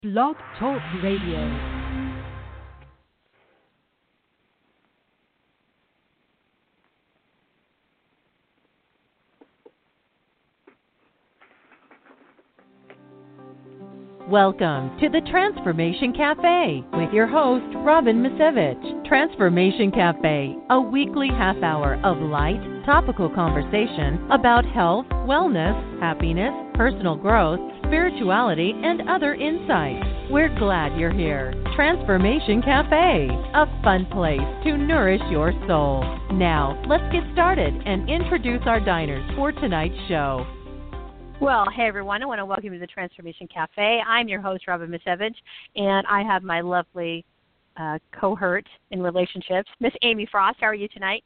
Blog Talk Radio. Welcome to the Transformation Cafe with your host, Robin Misevich. Transformation Cafe, a weekly half hour of light, topical conversation about health, wellness, happiness, personal growth, spirituality, and other insights. We're glad you're here. Transformation Cafe, a fun place to nourish your soul. Now, let's get started and introduce our diners for tonight's show. Well, hey, everyone. I want to welcome you to the Transformation Cafe. I'm your host, Robin Misevich, and I have my lovely cohort in relationships, Miss Amy Frost. How are you tonight?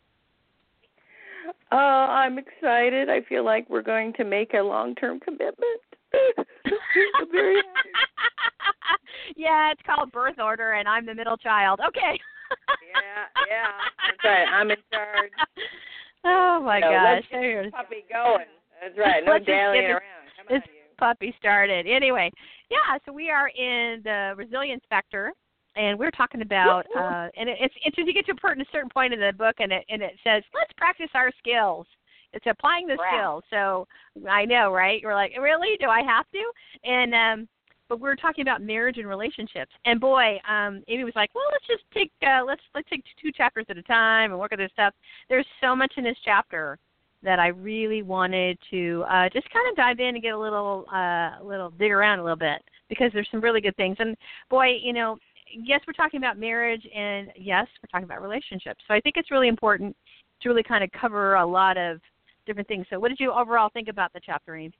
I'm excited. I feel like we're going to make a long-term commitment. I'm very happy. Yeah, it's called birth order, and I'm the middle child. Okay. Yeah. That's right. I'm in charge. Oh, my gosh. Let's get this puppy going. That's right. No dallying around. Come on, you. Puppy started. Anyway, yeah, so we are in the resilience factor, and we're talking about, and it's interesting. You get to a certain point in the book, and it says, let's practice our skills. It's applying the skills. So I know, right? You're like, really? Do I have to? And but we're talking about marriage and relationships. And boy, Amy was like, well, let's just take let's take two chapters at a time and work at this stuff. There's so much in this chapter that I really wanted to just kind of dive in and get a little dig around a little bit, because there's some really good things. And boy, yes, we're talking about marriage, and yes, we're talking about relationships. So I think it's really important to really kind of cover a lot of different things. So what did you overall think about the chapter, Amy?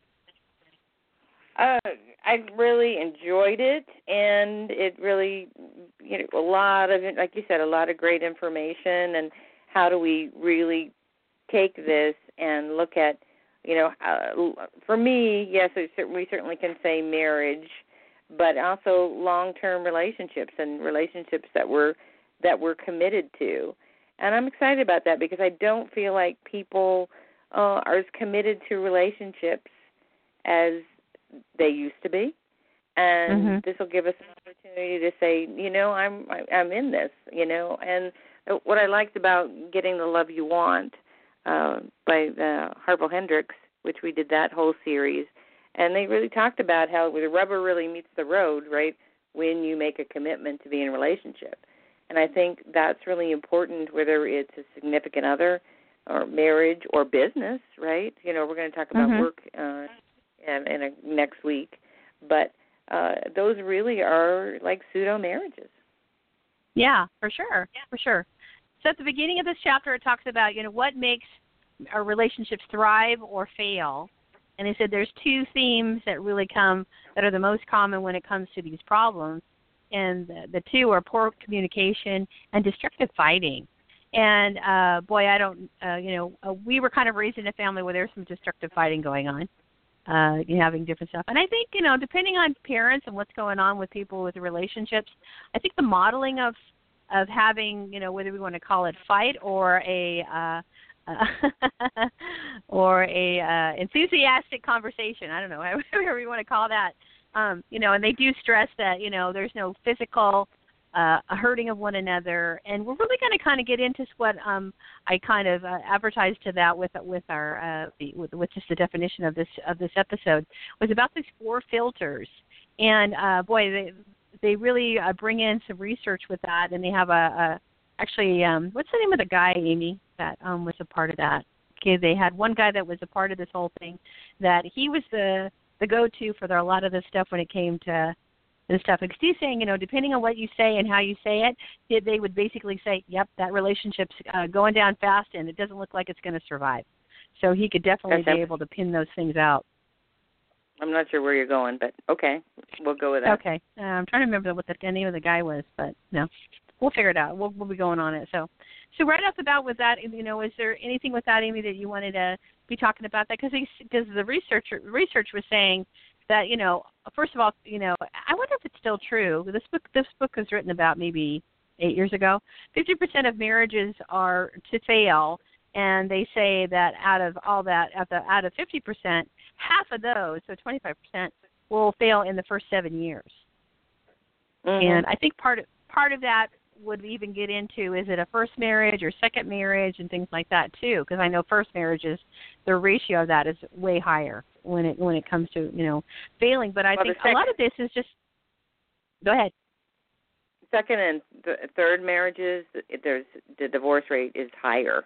I really enjoyed it, and it really, a lot of, like you said, a lot of great information, and how do we really take this and look at, for me, yes, we certainly can say marriage, but also long-term relationships and relationships that we're committed to. And I'm excited about that, because I don't feel like people are as committed to relationships as they used to be. And this will give us an opportunity to say, I'm in this, And what I liked about getting The Love You Want by Harville Hendrix, which we did that whole series, and they really talked about how the rubber really meets the road, right, when you make a commitment to be in a relationship. And I think that's really important, whether it's a significant other or marriage or business, right? We're going to talk about work next week, but those really are like pseudo-marriages. Yeah, for sure. So at the beginning of this chapter, it talks about, what makes our relationships thrive or fail. And they said there's two themes that really that are the most common when it comes to these problems. And the two are poor communication and destructive fighting. And, boy, I don't, we were kind of raised in a family where there's some destructive fighting going on, having different stuff. And I think, depending on parents and what's going on with people with relationships, I think the modeling of having, whether we want to call it fight or a enthusiastic conversation, I don't know, whatever you want to call that, and they do stress that, there's no physical hurting of one another. And we're really going to kind of get into what I kind of advertised to that with our with just the definition of this episode, was about these 4 filters. And boy, they really bring in some research with that, and they have actually, what's the name of the guy, Amy, that was a part of that? Okay, they had one guy that was a part of this whole thing, that he was the go-to for a lot of this stuff when it came to this stuff. Because he's saying, depending on what you say and how you say it, they would basically say, yep, that relationship's going down fast, and it doesn't look like it's going to survive. So he could definitely be able to pin those things out. I'm not sure where you're going, but okay, we'll go with that. Okay. I'm trying to remember what the name of the guy was, but no, we'll figure it out. We'll be going on it. So right off the bat with that, is there anything with that, Amy, that you wanted to be talking about that? Because the research was saying that, first of all, I wonder if it's still true. This book was written about maybe 8 years ago. 50% of marriages are to fail, and they say that out of 50%, half of those, so 25%, will fail in the first 7 years. And I think part of that would even get into, is it a first marriage or second marriage and things like that too? Because I know first marriages, the ratio of that is way higher when it comes to, you know, failing. But I think a lot of this is just. Go ahead. Second and third marriages, the divorce rate is higher.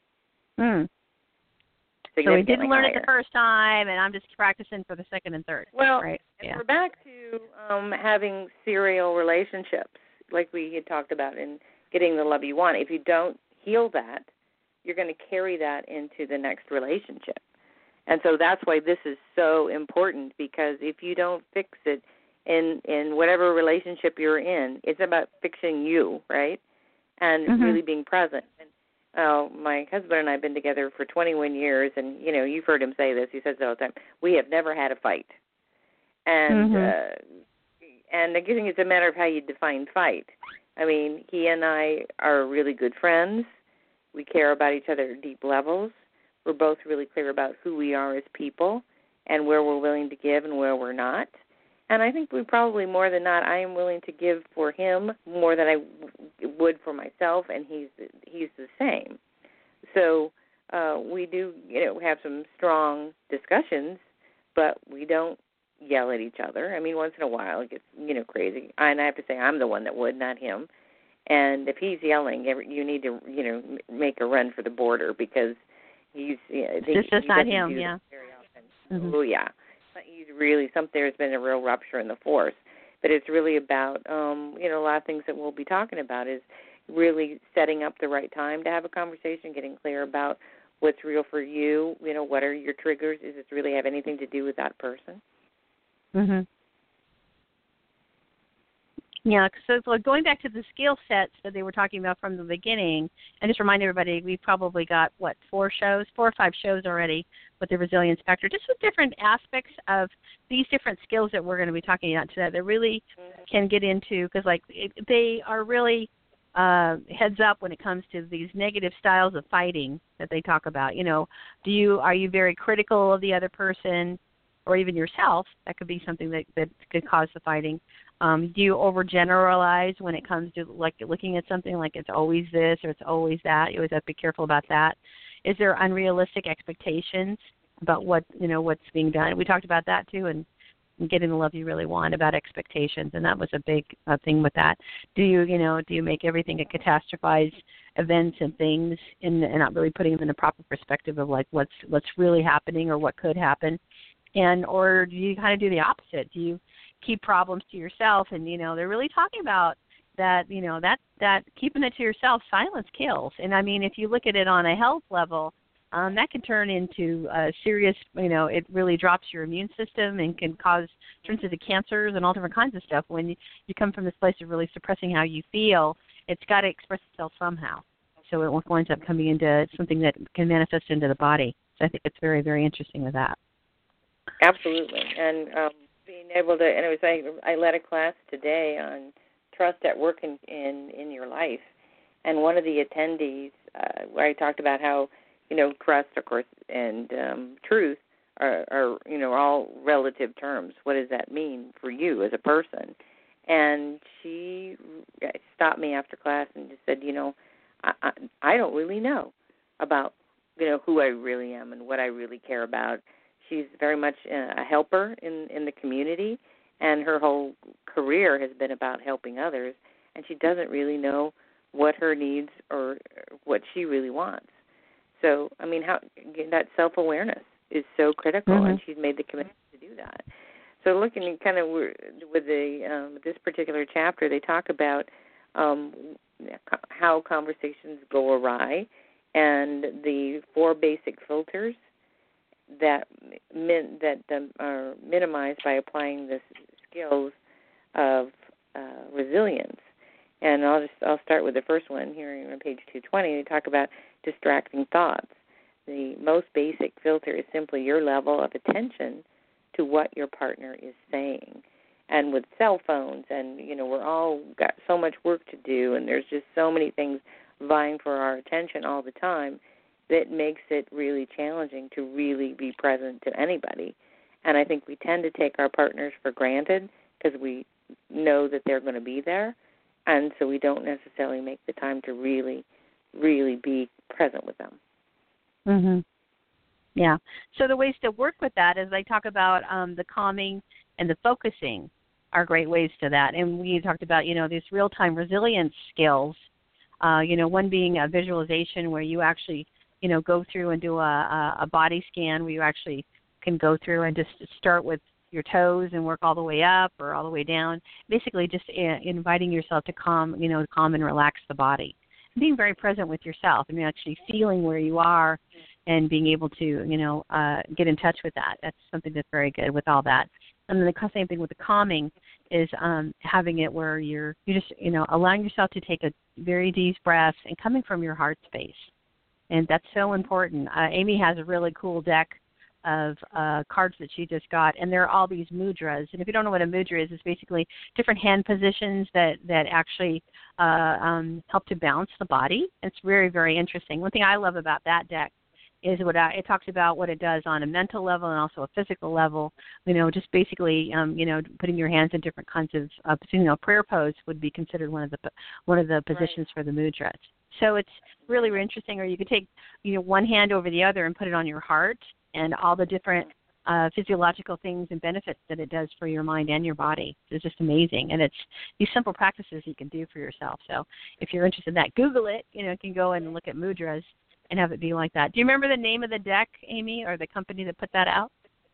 So we didn't learn it the first time, and I'm just practicing for the second and third. Well, right? And we're back to having serial relationships, like we had talked about, in getting the love you want. If you don't heal that, you're going to carry that into the next relationship. And so that's why this is so important, because if you don't fix it in whatever relationship you're in, it's about fixing you, right? And really being present. And my husband and I have been together for 21 years, and, you know, you've heard him say this. He says it all the time. We have never had a fight. And and I think it's a matter of how you define fight. I mean, he and I are really good friends. We care about each other at deep levels. We're both really clear about who we are as people and where we're willing to give and where we're not. And I think we probably, more than not, I am willing to give for him more than I would for myself, and he's the same. So we do, you know, have some strong discussions, but we don't yell at each other. I mean, once in a while it gets, you know, crazy. And I have to say I'm the one that would, not him. And if he's yelling, you need to, you know, make a run for the border, because he's. This is not him, yeah. Very often. Oh, yeah. He's really there's been a real rupture in the force. But it's really about, you know, a lot of things that we'll be talking about is really setting up the right time to have a conversation, getting clear about what's real for you. You know, what are your triggers? Does this really have anything to do with that person? Yeah, so going back to the skill sets that they were talking about from the beginning, and just remind everybody, we've probably got, 4 or 5 shows already with the Resilience Factor, just with different aspects of these different skills that we're going to be talking about today that really can get into, because they are really heads up when it comes to these negative styles of fighting that they talk about. You know, are you very critical of the other person or even yourself? That could be something that could cause the fighting. Do you overgeneralize when it comes to looking at something like it's always this or it's always that? You always have to be careful about that. Is there unrealistic expectations about what's being done? We talked about that too, and getting the love you really want, about expectations, and that was a big thing with that. Do you make everything a catastrophized events and things, and not really putting them in the proper perspective of what's really happening or what could happen, or do you kind of do the opposite? Do you keep problems to yourself? And they're really talking about that. That keeping it to yourself, silence kills. And I mean, if you look at it on a health level, that can turn into a serious, it really drops your immune system and can turns into cancers and all different kinds of stuff. When you come from this place of really suppressing how you feel, it's got to express itself somehow. So it winds up coming into something that can manifest into the body. So I think it's very, very interesting with that. Absolutely. And being able to, and I led a class today on trust at work in your life. And one of the attendees, where I talked about how, trust, of course, and truth are all relative terms. What does that mean for you as a person? And she stopped me after class and just said, I don't really know about, who I really am and what I really care about. She's very much a helper in the community, and her whole career has been about helping others, and she doesn't really know what her needs or what she really wants. So, I mean, that self-awareness is so critical, and she's made the commitment to do that. So looking kind of with this particular chapter, they talk about how conversations go awry and the 4 basic filters that are minimized by applying the skills of resilience. And I'll start with the first one here on page 220. They talk about distracting thoughts. The most basic filter is simply your level of attention to what your partner is saying. And with cell phones, and we're all got so much work to do, and there's just so many things vying for our attention all the time, that makes it really challenging to really be present to anybody. And I think we tend to take our partners for granted because we know that they're going to be there, and so we don't necessarily make the time to really, really be present with them. Mhm. Yeah. So the ways to work with that is I talk about the calming and the focusing are great ways to that. And we talked about, these real-time resilience skills, one being a visualization where you actually, go through and do a body scan where you actually can go through and just start with your toes and work all the way up or all the way down. Basically just inviting yourself to calm and relax the body. Being very present with yourself and actually feeling where you are and being able to, get in touch with that. That's something that's very good with all that. And then the same thing with the calming is having it where you're just, allowing yourself to take a very deep breath and coming from your heart space. And that's so important. Amy has a really cool deck of cards that she just got, and there are all these mudras. And if you don't know what a mudra is, it's basically different hand positions that actually help to balance the body. It's very, very interesting. One thing I love about that deck is it talks about what it does on a mental level and also a physical level. Just basically, putting your hands in different kinds of, prayer pose would be considered one of the positions for the mudras. So it's really, really interesting. Or you could take, one hand over the other and put it on your heart, and all the different physiological things and benefits that it does for your mind and your body. It's just amazing. And it's these simple practices you can do for yourself. So if you're interested in that, Google it. You can go and look at mudras and have it be like that. Do you remember the name of the deck, Amy, or the company that put that out?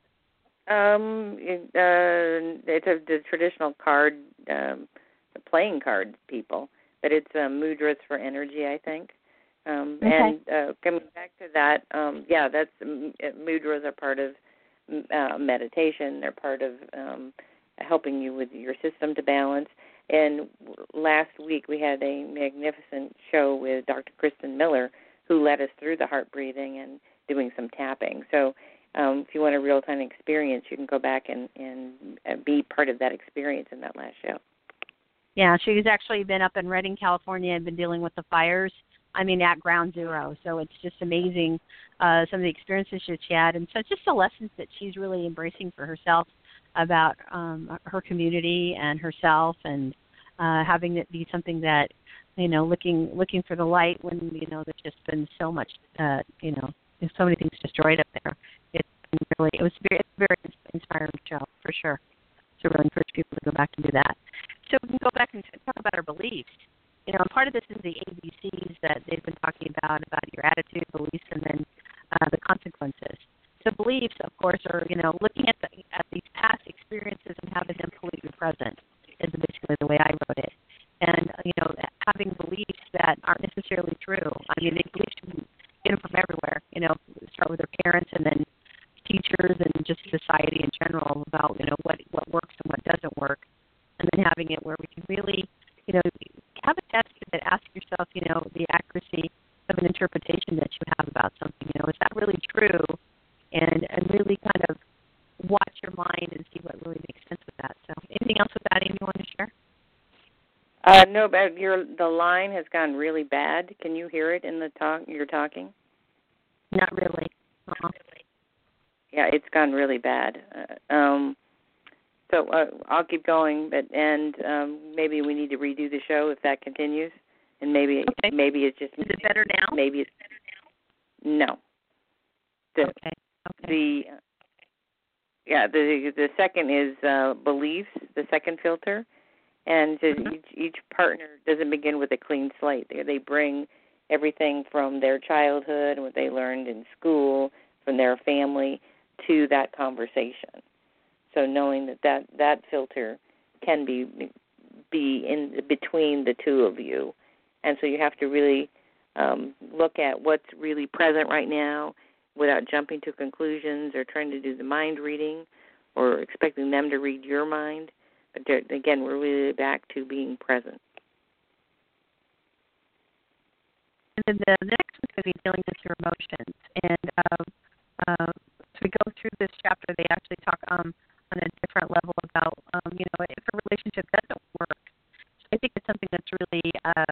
It's the traditional card, playing card people, but it's Mudras for Energy, I think. Okay. And coming back to that, that's mudras are part of meditation. They're part of helping you with your system to balance. And last week we had a magnificent show with Dr. Kristen Miller, who led us through the heart breathing and doing some tapping. So if you want a real-time experience, you can go back and be part of that experience in that last show. Yeah, she's actually been up in Redding, California, and been dealing with the fires, at ground zero. So it's just amazing some of the experiences that she had. And so it's just the lessons that she's really embracing for herself about her community and herself, and having it be something that, looking for the light when, there's just been so much, there's so many things destroyed up there. It's a very inspiring show, for sure. So really encourage people to go back and do that. So we can go back and talk about our beliefs. And part of this is the ABCs that they've been talking about your attitude, beliefs, and then the consequences. So beliefs, of course, are, looking at these past experiences and having them fully be present is basically the way I wrote it. And, having beliefs that aren't necessarily true. They beliefs you get them from everywhere. Start with their parents and then teachers and just society in general about, what works and what doesn't work. And then having it where we can really, have a test that asks yourself, the accuracy of an interpretation that you have about something. Is that really true? And really kind of watch your mind and see what really makes sense with that. So anything else with that, Amy, you want to share? No, but the line has gone really bad. Can you hear it in the talk you're talking? Not really. Yeah, it's gone really bad. So I'll keep going, and maybe we need to redo the show if that continues, and maybe it's just. Is it better now? Maybe it's no. The second is beliefs. The second filter. And each partner doesn't begin with a clean slate. They bring everything from their childhood and what they learned in school, from their family, to that conversation. So knowing that filter can be in between the two of you. And so you have to really look at what's really present right now without jumping to conclusions or trying to do the mind reading or expecting them to read your mind. But again, we're really back to being present. And then the next one's going to be dealing with your emotions. And as we go through this chapter, they actually talk on a different level about, if a relationship doesn't work. So I think it's something that's really,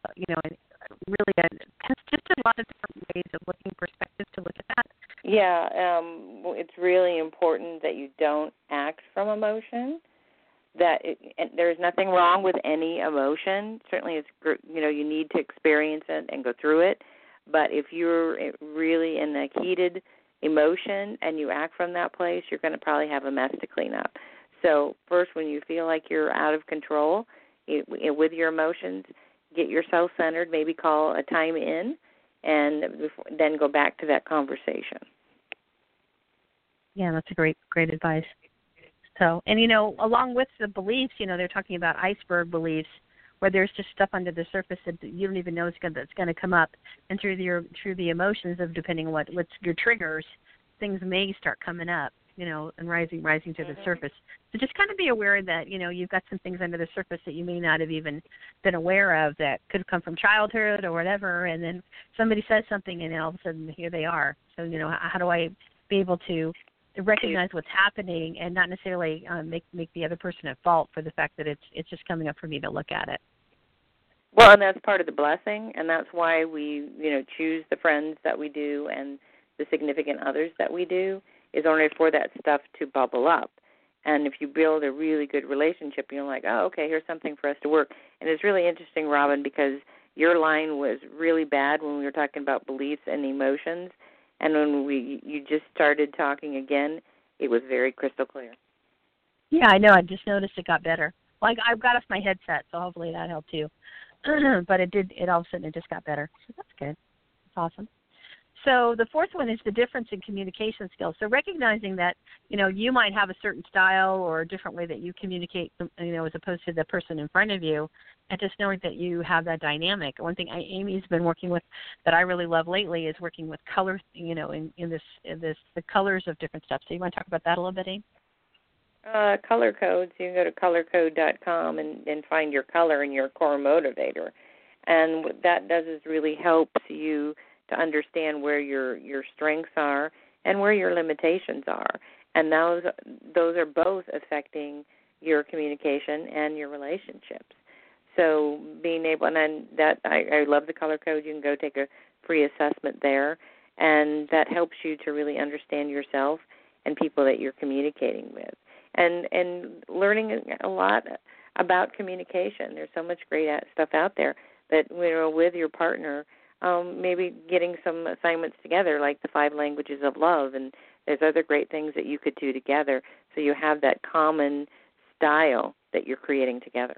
has just a lot of different ways of looking perspectives to look at that. Yeah, it's really important that you don't act from emotion. and there's nothing wrong with any emotion. Certainly, you need to experience it and go through it. But if you're really in a heated emotion and you act from that place, you're going to probably have a mess to clean up. So first, when you feel like you're out of control with your emotions, get yourself centered, maybe call a time in, and then go back to that conversation. Yeah, that's a great advice. So, and along with the beliefs, they're talking about iceberg beliefs, where there's just stuff under the surface that you don't even know that's going to come up, and through the emotions of depending on what's your triggers, things may start coming up, and rising to the surface. So just kind of be aware that you've got some things under the surface that you may not have even been aware of that could come from childhood or whatever, and then somebody says something, and then all of a sudden here they are. So how do I be able to recognize what's happening and not necessarily make the other person at fault for the fact that it's just coming up for me to look at it. Well, and that's part of the blessing, and that's why we choose the friends that we do and the significant others that we do, is only for that stuff to bubble up. And if you build a really good relationship, you're like, oh, okay, here's something for us to work. And it's really interesting, Robin, because your line was really bad when we were talking about beliefs and emotions. And when you just started talking again, it was very crystal clear. Yeah, I know. I just noticed it got better. Well, I got off my headset, so hopefully that helped too. But it did. It all of a sudden it just got better. So that's good. That's awesome. So the fourth one is the difference in communication skills. So recognizing that you might have a certain style or a different way that you communicate, as opposed to the person in front of you, and just knowing that you have that dynamic. One thing Amy's been working with that I really love lately is working with color. In the colors of different stuff. So you want to talk about that a little bit, Amy? Color codes. You can go to colorcode.com and find your color and your core motivator. And what that does is really helps you to understand where your strengths are and where your limitations are. And those are both affecting your communication and your relationships. So being able, and then I love the color code. You can go take a free assessment there, and that helps you to really understand yourself and people that you're communicating with. And learning a lot about communication. There's so much great stuff out there that with your partner, maybe getting some assignments together, like the 5 languages of love, and there's other great things that you could do together, so you have that common style that you're creating together.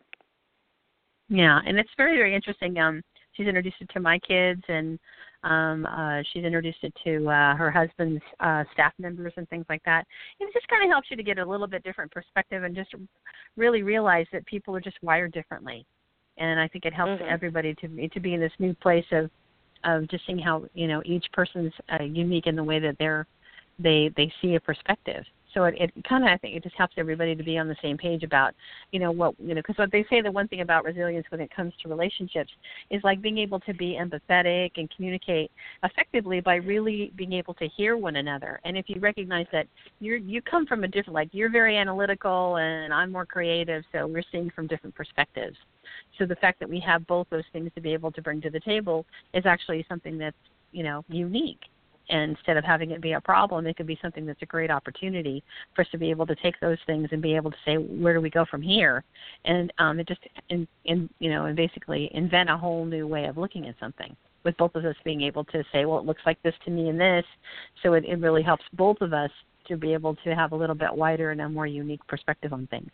Yeah, and it's very, very interesting. She's introduced it to my kids, and she's introduced it to her husband's staff members and things like that. And it just kind of helps you to get a little bit different perspective and just really realize that people are just wired differently. And I think it helps everybody to be in this new place of just seeing how each person's unique in the way that they see a perspective. So it kind of, I think it just helps everybody to be on the same page about because what they say, the one thing about resilience when it comes to relationships is like being able to be empathetic and communicate effectively by really being able to hear one another. And if you recognize that you come from a different, like you're very analytical and I'm more creative, so we're seeing from different perspectives. So the fact that we have both those things to be able to bring to the table is actually something that's unique. And instead of having it be a problem, it could be something that's a great opportunity for us to be able to take those things and be able to say, where do we go from here? And it just, and basically invent a whole new way of looking at something, with both of us being able to say, well, it looks like this to me and this. So it really helps both of us to be able to have a little bit wider and a more unique perspective on things.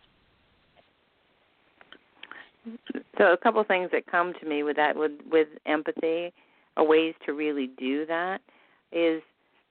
So a couple things that come to me with that, with empathy, or ways to really do that, is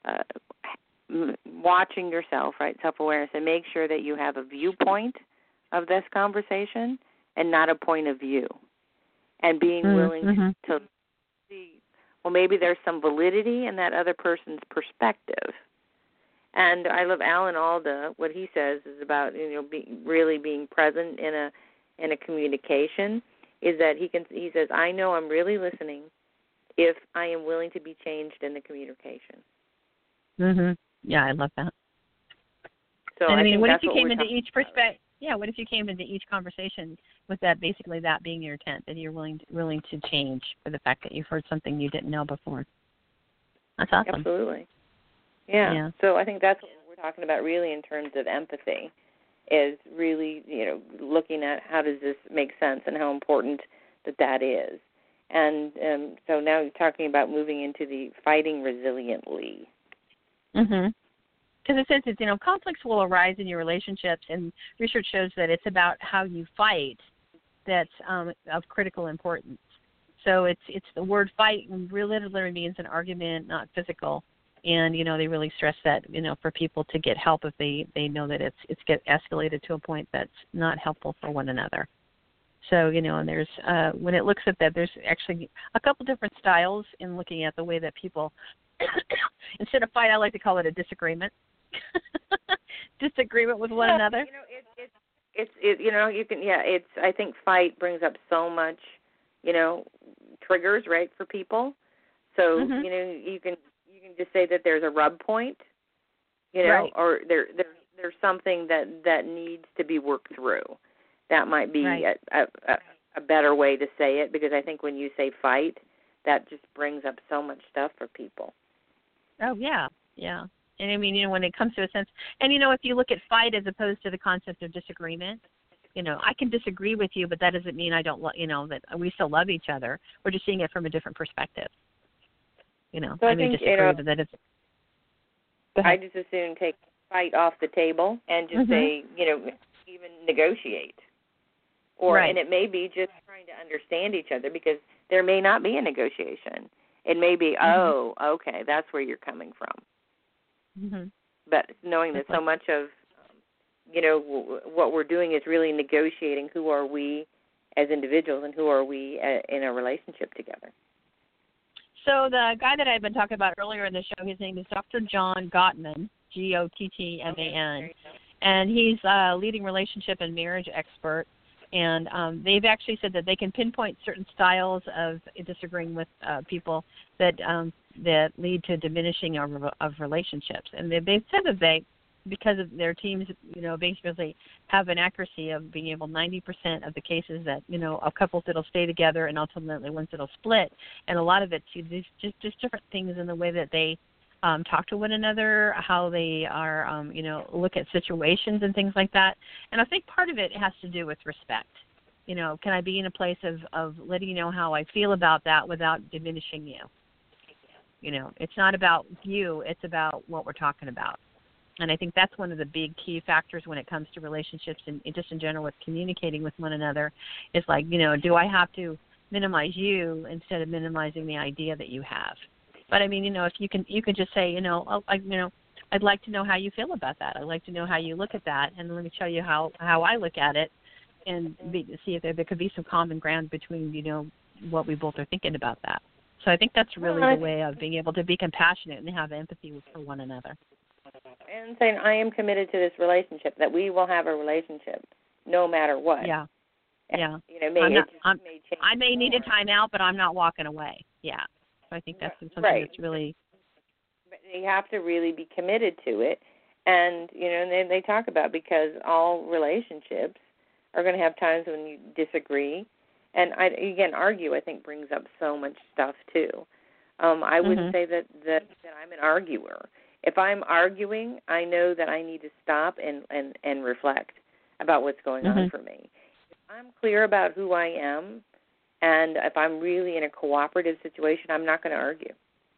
watching yourself, right, self-awareness, and make sure that you have a viewpoint of this conversation and not a point of view. And being willing to see, well, maybe there's some validity in that other person's perspective. And I love Alan Alda. What he says is about really being present in a communication, is that he says, I know I'm really listening if I am willing to be changed in the communication. Yeah, I love that. So and I mean, what if you came into each perspective? Yeah, what if you came into each conversation with that, basically that being your intent, that you're willing to change for the fact that you've heard something you didn't know before? That's awesome. Absolutely. Yeah. So I think that's what we're talking about really in terms of empathy, is really, looking at how does this make sense and how important that is. And so now you're talking about moving into the fighting resiliently. Mhm. Because it says that, conflicts will arise in your relationships, and research shows that it's about how you fight that's of critical importance. So it's the word fight really literally means an argument, not physical. And, they really stress that, for people to get help if they know that it's get escalated to a point that's not helpful for one another. So, and there's, when it looks at that, there's actually a couple different styles in looking at the way that people, instead of fight, I like to call it a disagreement. Disagreement with one another. I think fight brings up so much, triggers, right, for people. So, you can just say that there's a rub point, right. or there's something that needs to be worked through. That might be right. a better way to say it, because I think when you say fight, that just brings up so much stuff for people. Oh, yeah, yeah. And I mean, when it comes to a sense, and if you look at fight as opposed to the concept of disagreement, I can disagree with you, but that doesn't mean I don't, that we still love each other. We're just seeing it from a different perspective. So I may disagree, but that is. I just as soon take fight off the table and just say, even negotiate. Or, right. And it may be just trying to understand each other, because there may not be a negotiation. It may be, oh, okay, that's where you're coming from. But knowing that so much of, what we're doing is really negotiating who are we as individuals and who are we in a relationship together. So the guy that I've been talking about earlier in the show, his name is Dr. John Gottman, Gottman, and he's a leading relationship and marriage expert. And they've actually said that they can pinpoint certain styles of disagreeing with people that lead to diminishing of relationships. And they've said that because of their teams, basically have an accuracy of being able 90% of the cases that, of couples that'll stay together and ultimately ones that'll split. And a lot of it's just different things in the way that they talk to one another, how they are, look at situations and things like that. And I think part of it has to do with respect. Can I be in a place of letting you know how I feel about that without diminishing you? It's not about you, it's about what we're talking about. And I think that's one of the big key factors when it comes to relationships and just in general with communicating with one another is like, do I have to minimize you instead of minimizing the idea that you have? But I mean, if you can just say, I'd like to know how you feel about that. I'd like to know how you look at that, and let me tell you how I look at it, and see if there could be some common ground between, what we both are thinking about that. So I think that's really the way of being able to be compassionate and have empathy for one another. And saying, I am committed to this relationship, that we will have a relationship no matter what. Yeah. Yeah. I may need a timeout, but I'm not walking away. Yeah. So I think that's something that's really. But you have to really be committed to it. And, and they talk about, because all relationships are going to have times when you disagree. And, argue, I think, brings up so much stuff, too. I wouldn't say that I'm an arguer. If I'm arguing, I know that I need to stop and reflect about what's going on for me. If I'm clear about who I am, and if I'm really in a cooperative situation, I'm not going to argue.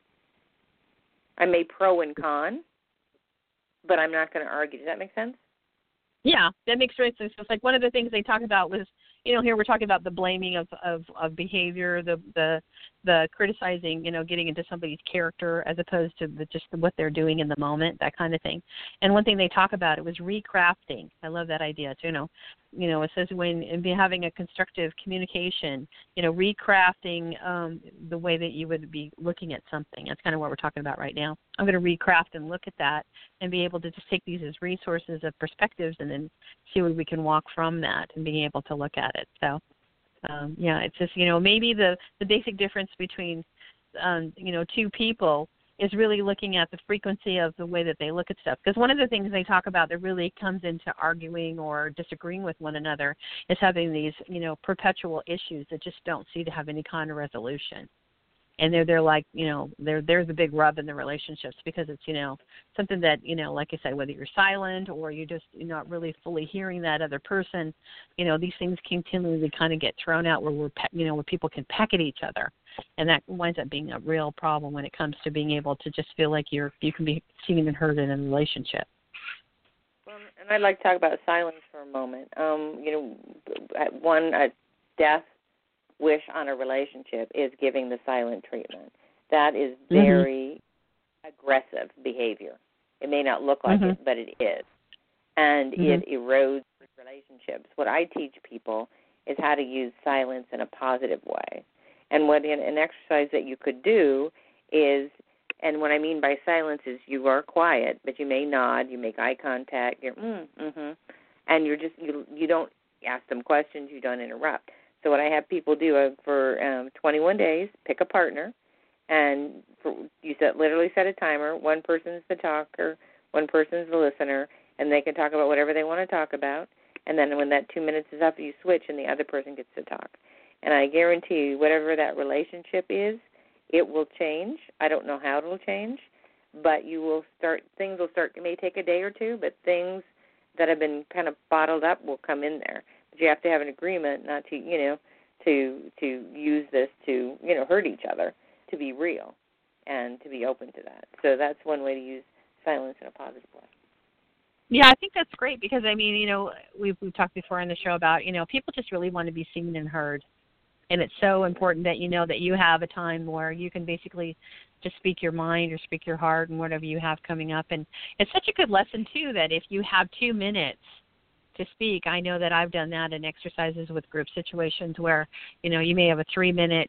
I may pro and con, but I'm not going to argue. Does that make sense? Yeah, that makes great sense. It's like one of the things they talk about was, here we're talking about the blaming of behavior, the criticizing, getting into somebody's character as opposed to just what they're doing in the moment, that kind of thing. And one thing they talk about, it was recrafting. I love that idea too. It says when having a constructive communication, recrafting the way that you would be looking at something. That's kind of what we're talking about right now. I'm going to recraft and look at that and be able to just take these as resources of perspectives and then see what we can walk from that and being able to look at it. So, it's just, maybe the basic difference between, two people is really looking at the frequency of the way that they look at stuff. Because one of the things they talk about that really comes into arguing or disagreeing with one another is having these, perpetual issues that just don't seem to have any kind of resolution. and they're like, they're the big rub in the relationships, because it's, something that, like I said, whether you're silent or you're just not really fully hearing that other person, these things continually kind of get thrown out where where people can peck at each other, and that winds up being a real problem when it comes to being able to just feel like you can be seen and heard in a relationship. Well, and I'd like to talk about silence for a moment. A death wish on a relationship is giving the silent treatment. That is very aggressive behavior. It may not look like it, but it is. And it erodes relationships. What I teach people is how to use silence in a positive way. And what an exercise that you could do is, and what I mean by silence is you are quiet, but you may nod, you make eye contact, you're and you're just you don't ask them questions, you don't interrupt. So what I have people do for 21 days, pick a partner, and literally set a timer. One person's the talker, one person's the listener, and they can talk about whatever they want to talk about. And then when that 2 minutes is up, you switch, and the other person gets to talk. And I guarantee you, whatever that relationship is, it will change. I don't know how it will change, but things will start. It may take a day or two, but things that have been kind of bottled up will come in there. But you have to have an agreement not to, to use this to, hurt each other, to be real and to be open to that. So that's one way to use silence in a positive way. Yeah, I think that's great because, we've talked before on the show about, people just really want to be seen and heard. And it's so important that that you have a time where you can basically just speak your mind or speak your heart and whatever you have coming up. And it's such a good lesson, too, that if you have 2 minutes to speak, I know that I've done that in exercises with group situations where, you may have a 3-minute,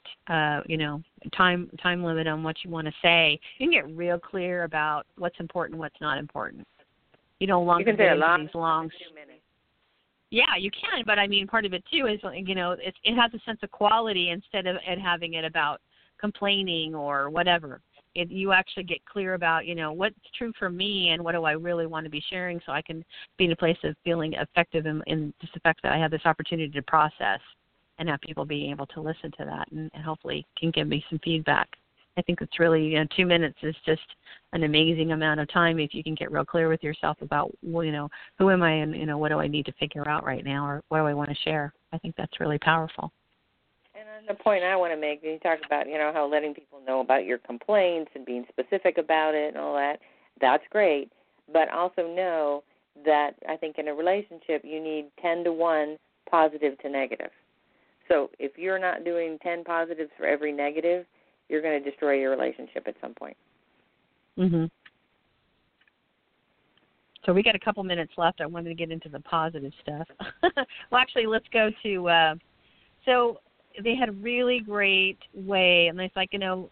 time limit on what you want to say. You can get real clear about what's important and what's not important. You can say a lot. These long 2 minutes. Yeah, you can, but part of it too is, it has a sense of quality instead of it having it about complaining or whatever. You actually get clear about, what's true for me and what do I really want to be sharing, so I can be in a place of feeling effective in just the fact that I have this opportunity to process and have people being able to listen to that and hopefully can give me some feedback. I think it's really, 2 minutes is just an amazing amount of time if you can get real clear with yourself about, who am I and, what do I need to figure out right now or what do I want to share. I think that's really powerful. And the point I want to make, you talk about, how letting people know about your complaints and being specific about it and all that, that's great. But also know that I think in a relationship you need 10 to 1 positive to negative. So if you're not doing 10 positives for every negative, you're going to destroy your relationship at some point. So we got a couple minutes left. I wanted to get into the positive stuff. Well, actually, let's go to so they had a really great way, and it's like,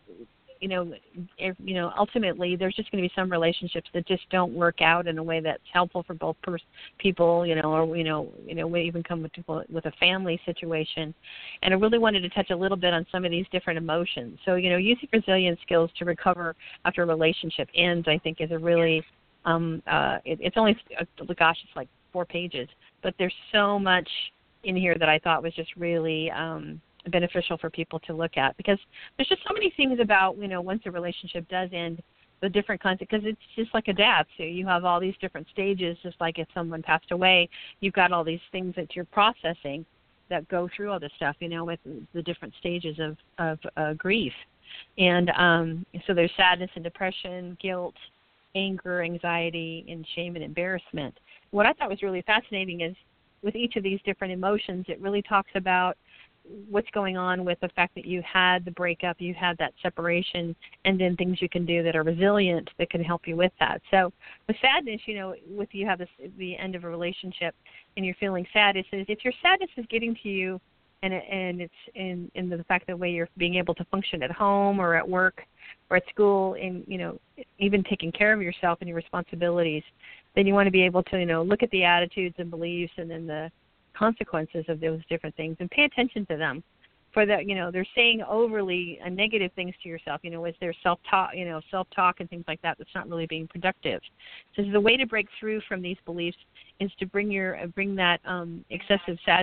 ultimately there's just going to be some relationships that just don't work out in a way that's helpful for both people, or we even come with a family situation. And I really wanted to touch a little bit on some of these different emotions. So, using resilience skills to recover after a relationship ends, I think, is a really it's only, it's like 4 pages, but there's so much in here that I thought was just really beneficial for people to look at, because there's just so many things about, once a relationship does end, the different kinds, because it's just like a death. So you have all these different stages, just like if someone passed away, you've got all these things that you're processing that go through all this stuff, with the different stages of grief. And so there's sadness and depression, guilt, anger, anxiety, and shame and embarrassment. What I thought was really fascinating is with each of these different emotions, it really talks about what's going on with the fact that you had the breakup, you had that separation, and then things you can do that are resilient that can help you with that. So with sadness, with you have the end of a relationship and you're feeling sad, it says if your sadness is getting to you and it's in the fact that way you're being able to function at home or at work or at school and, even taking care of yourself and your responsibilities, then you want to be able to, look at the attitudes and beliefs and then the consequences of those different things and pay attention to them. For that, they're saying overly negative things to yourself, is there self-talk, self-talk and things like that that's not really being productive. So the way to break through from these beliefs is to bring that excessive sadness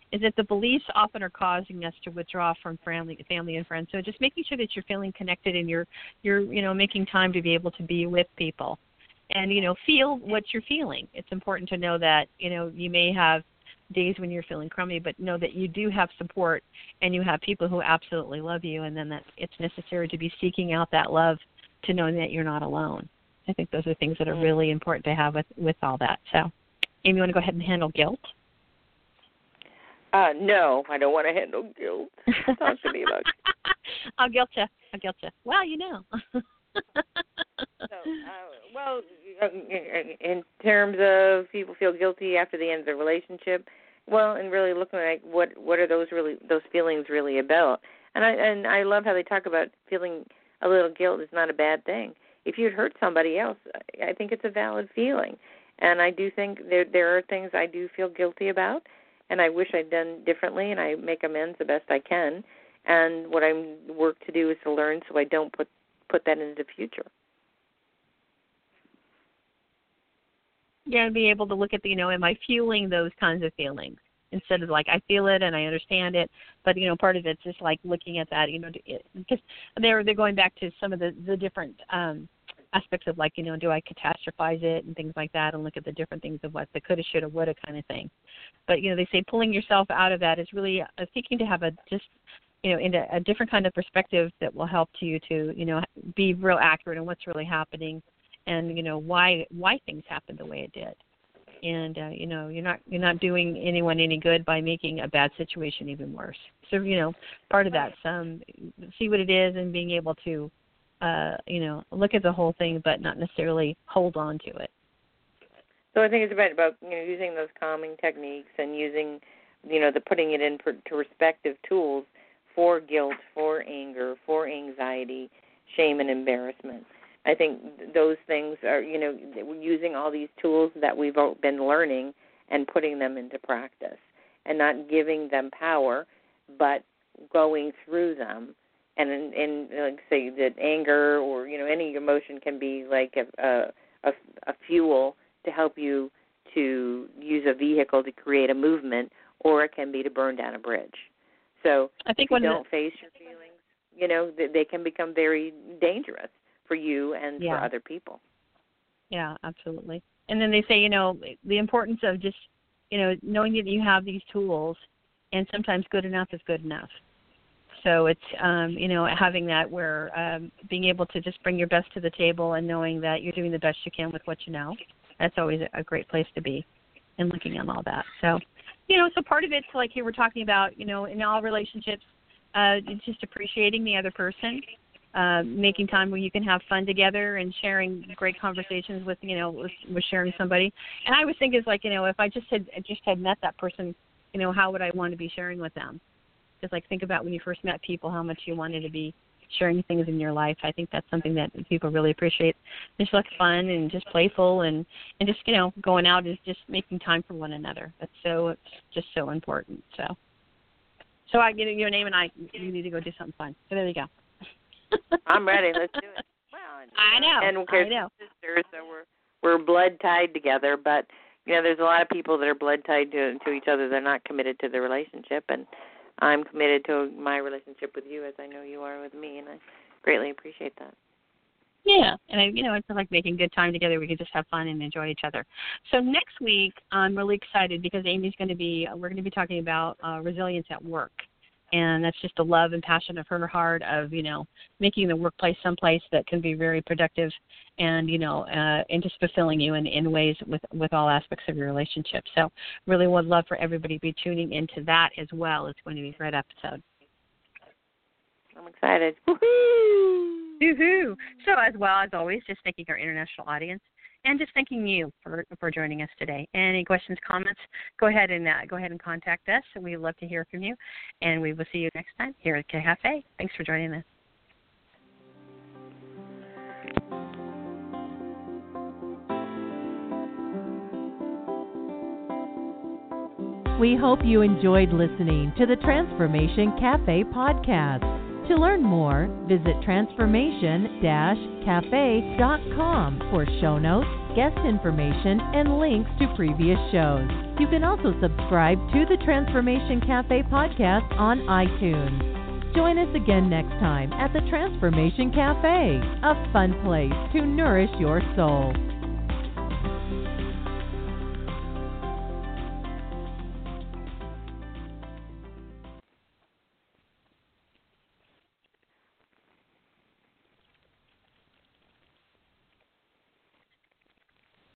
is that the beliefs often are causing us to withdraw from family and friends. So just making sure that you're feeling connected and you're making time to be able to be with people and, feel what you're feeling. It's important to know that, you may have days when you're feeling crummy, but know that you do have support and you have people who absolutely love you, and then that it's necessary to be seeking out that love to know that you're not alone. I think those are things that are really important to have with all that. So, Amy, you want to go ahead and handle guilt? No, I don't want to handle guilt. Talk to me about it. I'll guilt you. Well, Well, in terms of people feel guilty after the end of the relationship, well, and really looking at what are those feelings really about. And I love how they talk about feeling a little guilt is not a bad thing. If you'd hurt somebody else, I think it's a valid feeling. And I do think there are things I do feel guilty about, and I wish I'd done differently, and I make amends the best I can. And what I work to do is to learn so I don't put that into the future. Yeah, and be able to look at am I feeling those kinds of feelings? Instead of I feel it and I understand it, but part of it's just looking at that, because they're going back to some of the different aspects of do I catastrophize it and things like that, and look at the different things of what the coulda, shoulda, woulda kind of thing. But they say pulling yourself out of that is really seeking to have into a different kind of perspective that will help you to be real accurate on what's really happening, and why things happened the way it did. And you're not doing anyone any good by making a bad situation even worse. So part of that, see what it is and being able to look at the whole thing, but not necessarily hold on to it. So I think it's about using those calming techniques and using the putting it into respective tools for guilt, for anger, for anxiety, shame, and embarrassment. I think those things are, using all these tools that we've been learning and putting them into practice, and not giving them power, but going through them. And like say that anger or any emotion can be like a fuel to help you to use a vehicle to create a movement, or it can be to burn down a bridge. So I think if you don't face your feelings, they can become very dangerous for you and for other people. Yeah, absolutely. And then they say, the importance of just, knowing that you have these tools, and sometimes good enough is good enough. So it's, having that where being able to just bring your best to the table and knowing that you're doing the best you can with what you know, that's always a great place to be, and looking at all that. So, so part of it's like you were talking about, in all relationships, it's just appreciating the other person. Making time where you can have fun together and sharing great conversations with sharing somebody. And I always think is if I just had met that person, how would I want to be sharing with them? Just think about when you first met people, how much you wanted to be sharing things in your life. I think that's something that people really appreciate. Just fun and just playful and just, going out is just making time for one another. It's just so important. So I get your name and you need to go do something fun. So there you go. I'm ready. Let's do it. Well, I know. And we're sisters, so we're blood tied together. But there's a lot of people that are blood tied to each other. They're not committed to the relationship, and I'm committed to my relationship with you, as I know you are with me, and I greatly appreciate that. Yeah, and I feel like making good time together. We can just have fun and enjoy each other. So next week, I'm really excited because we're going to be talking about resilience at work. And that's just the love and passion of her heart of, making the workplace someplace that can be very productive and, and just fulfilling you in ways with all aspects of your relationship. So really would love for everybody to be tuning into that as well. It's going to be a great episode. I'm excited. Woohoo! Woohoo! So as well as always, just thanking our international audience. And just thanking you for joining us today. Any questions, comments, go ahead and contact us. We'd love to hear from you. And we will see you next time here at Cafe. Thanks for joining us. We hope you enjoyed listening to the Transformation Cafe podcast. To learn more, visit transformation-cafe.com for show notes, guest information, and links to previous shows. You can also subscribe to the Transformation Cafe podcast on iTunes. Join us again next time at the Transformation Cafe, a fun place to nourish your soul.